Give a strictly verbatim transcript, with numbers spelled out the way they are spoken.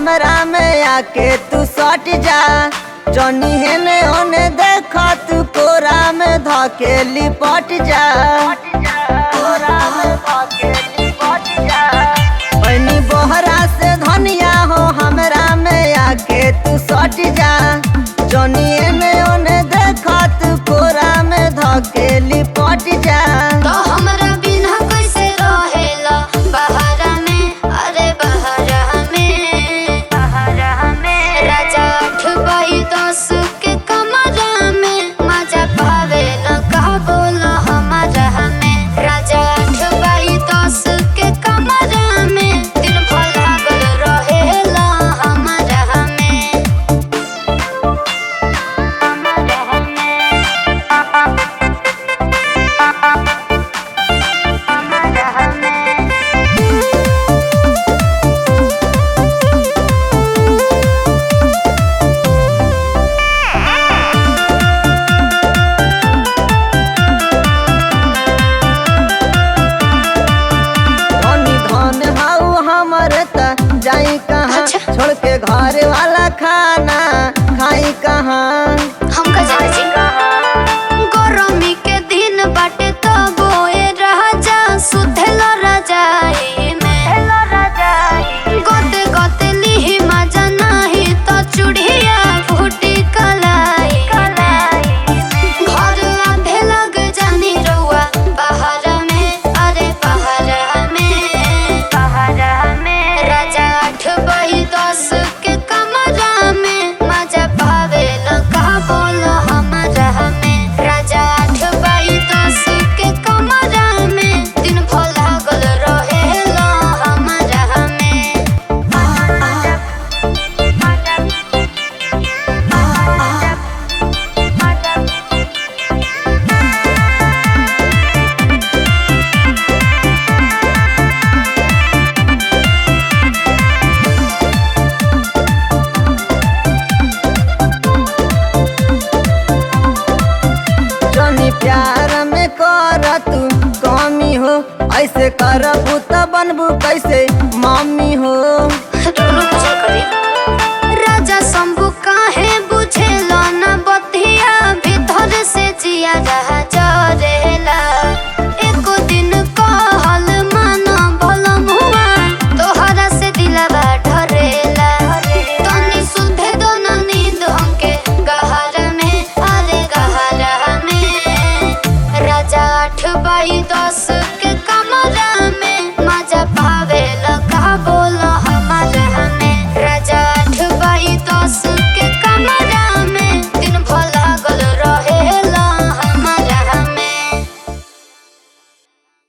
हमरा में आके तू सट जा। जनी हेने होने देखा तू कोरा में धके लिपट जा। पैनी बोहरा से धनिया हो हमरा में आके तू सट जा। जनी हेने होने देखा तू कोरा में धके लिपट जा। तो हमरा बिना कैसे रहेला बहरा में, अरे बहरा में, बहरा में राजा आठ बाई दस के कमरा में मजा पावे न का बोला हमारा में। राजा आठ बाई दस के कमरा में दिन भर लागल रहेला हमारा में, हमारा में, हमारा में। धनी धन हाउ हमर त जाई कहाँ। अच्छा। छोड़ के घर वाला खाना खाई कहाँ। हमका जाने जी गरमी के दिन बाटे तो बोए राजा सुधेलो रजाई में। गोते गोते लिही मजा नाही तो चुड़िया फूटी कलाई घर आधे लग जानी रउआ बहरा में, अरे बहरा में, बहरा में राजा आठ बाई दस के कमरा में मजा पावे न का बोलो हमारा में। राजा आठ बाई दस के कमरा में दिन भर लागल रहेला हमारा में, हमारा जनी प्यार में कर तू कमी हो। ऐसे करबू त बनबू कैसे मम्मी हो। राजा शंभु काहे बुझेला न बतिया भीतर से जिया रहा जरेला। एको दिन कहल माना भलम हुआ तोहरा से दिलवा ढरेला। तनी सुधे दो न नींद हमके गहरा में, अरे गहरा में राजा आठ बाई दस